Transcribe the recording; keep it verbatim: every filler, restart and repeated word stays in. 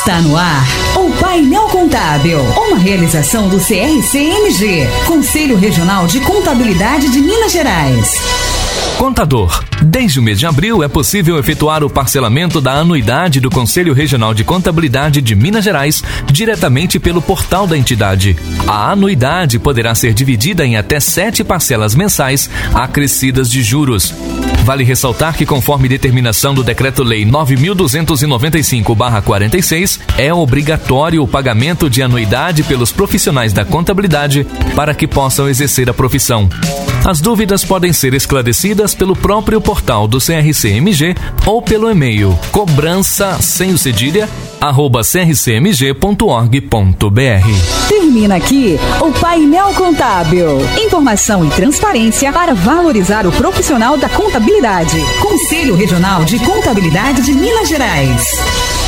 Está no ar o Painel Contábil, uma realização do C R C M G, Conselho Regional de Contabilidade de Minas Gerais. Contador. Desde o mês de abril é possível efetuar o parcelamento da anuidade do Conselho Regional de Contabilidade de Minas Gerais diretamente pelo portal da entidade. A anuidade poderá ser dividida em até sete parcelas mensais acrescidas de juros. Vale ressaltar que, conforme determinação do Decreto-Lei nove mil duzentos e noventa e cinco barra quarenta e seis, é obrigatório o pagamento de anuidade pelos profissionais da contabilidade para que possam exercer a profissão. As dúvidas podem ser esclarecidas pelo próprio portal do C R C M G ou pelo e-mail cobrança sem o cedilha arroba c r c m g ponto org ponto b r. Termina aqui o Painel Contábil. Informação e transparência para valorizar o profissional da contabilidade. Conselho Regional de Contabilidade de Minas Gerais.